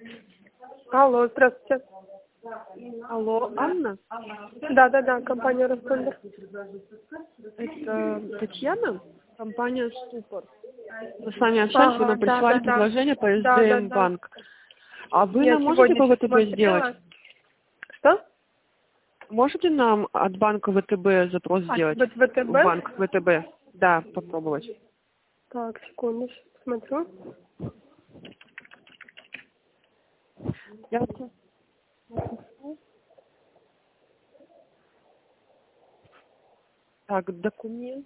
Алло, здравствуйте. Алло, Анна? Да, компания Ростендер. Это Татьяна, компания Ступор. Мы с вами общались, вы нам прислали предложение по СДМ банк. А вы нам можете по ВТБ сделать? Что? Можете нам от банка ВТБ запрос сделать? От ВТБ? Банк ВТБ. Да, попробовать. Так, секундочку, смотрю. Так, документы.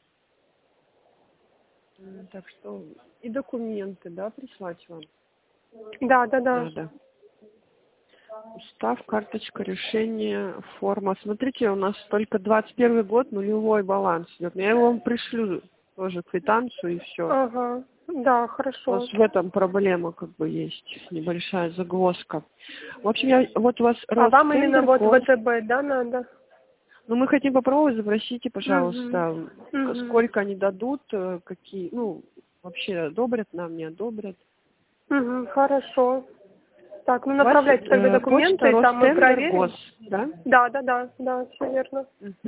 Так что и документы, да, прислать вам? Да. Надо. Устав, карточка, решение, форма. Смотрите, у нас только 21 год, нулевой баланс идет. Я его вам пришлю тоже квитанцию и все. Ага, да, хорошо. У нас в этом проблема как бы есть, небольшая загвоздка. В общем, вот у вас вам именно вот ВТБ, да, надо? Ну, мы хотим попробовать, запросите, пожалуйста, сколько они дадут, какие, вообще одобрят нам, не одобрят. Хорошо. Так, направляйте тогда документы, там мы проверим. Да? Да, все верно.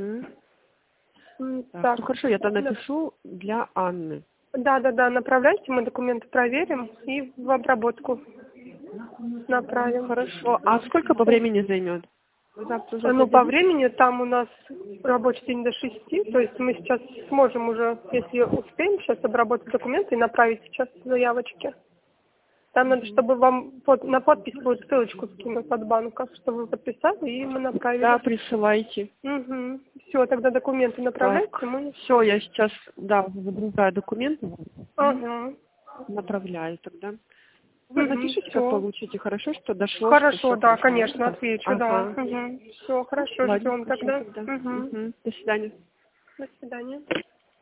Так, ну хорошо, я тогда напишу для Анны. Да, направляйте, мы документы проверим и в обработку направим. Хорошо, а сколько по времени займет? По времени там у нас рабочий день до 6, то есть мы сейчас сможем уже, если успеем, сейчас обработать документы и направить сейчас заявочки. Там надо, чтобы вам на подпись будет ссылочку скинуть от банка, чтобы вы подписали, и мы направили. Да, присылайте. Все, тогда документы направляйте. Все, я сейчас, загружаю документы. Направляю тогда. Вы напишите, как получите. Хорошо, что дошло? Хорошо, да, конечно, отвечу, да. Все, хорошо, Ладно, ждем тогда. До свидания. До свидания.